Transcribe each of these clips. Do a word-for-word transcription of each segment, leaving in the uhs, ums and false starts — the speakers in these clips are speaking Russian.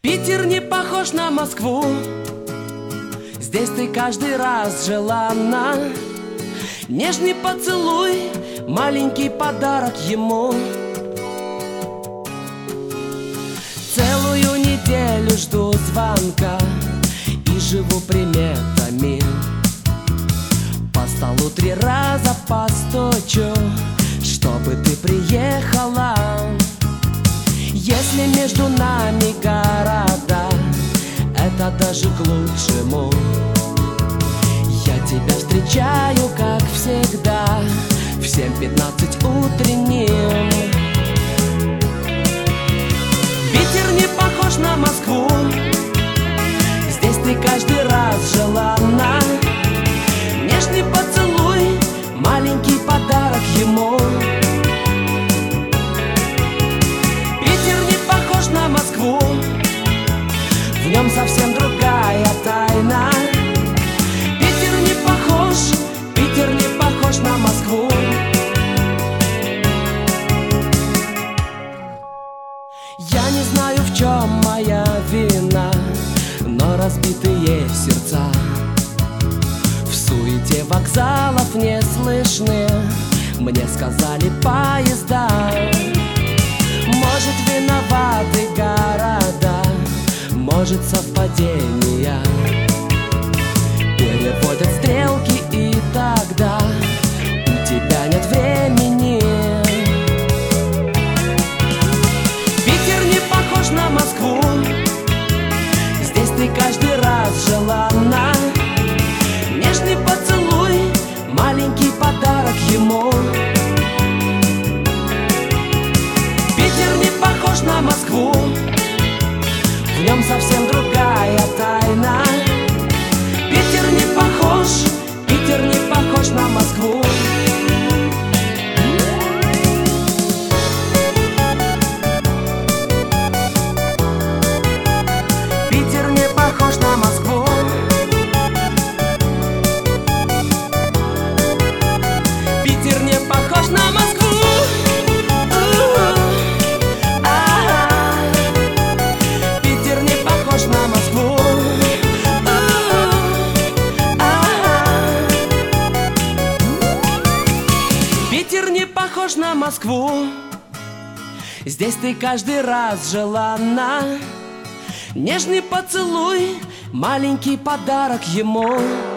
Питер не похож на Москву, здесь ты каждый раз желанна. Нежный поцелуй, маленький подарок ему. Целую неделю жду звонка и живу приметами. По столу три раза постучу, чтобы ты приехала. Если между нами города, это даже к лучшему. Я тебя встречаю, как всегда, в семь пятнадцать утренним. Питер не похож на Москву, здесь ты каждый раз желанна. Нежный поцелуй, маленький подарок ему. Питер не похож на Москву, в нем совсем другая тайна. Питер не похож, Питер не похож на Москву. Я не знаю, в чем моя вина, но разбитые сердца в суете вокзалов не слышны. Мне сказали поезда. Может, виноваты города, может, совпадения. Переводят стрелки, и тогда у тебя нет времени. Питер не похож на Москву, здесь ты каждый раз желанна. Нежный поцелуй, маленький подарок ему. Питер не похож на Москву, в нем совсем другая тайна. Питер не похож, Питер не похож на Москву. Питер не похож на Москву. Питер не похож на Москву. Питер не похож на Москву. Питер не похож на Москву, здесь ты каждый раз желанна. Нежный поцелуй, маленький подарок ему.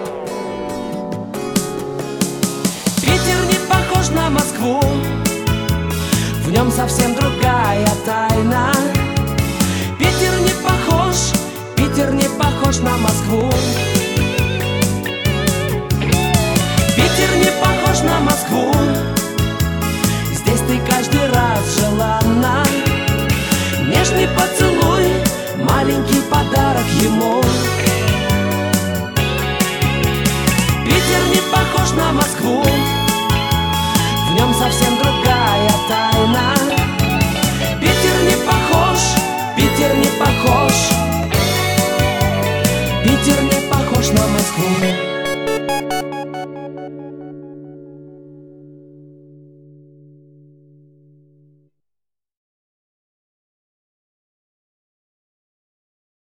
Питер не похож на Москву, в нем совсем другая тайна. Питер не похож, Питер не похож на Москву. Питер не похож на Москву, здесь ты каждый раз желанна. Нежный поцелуй, маленький подарок ему. Питер не похож на Москву, в нем совсем другая тайна. Питер не похож, Питер не похож, Питер не похож на Москву.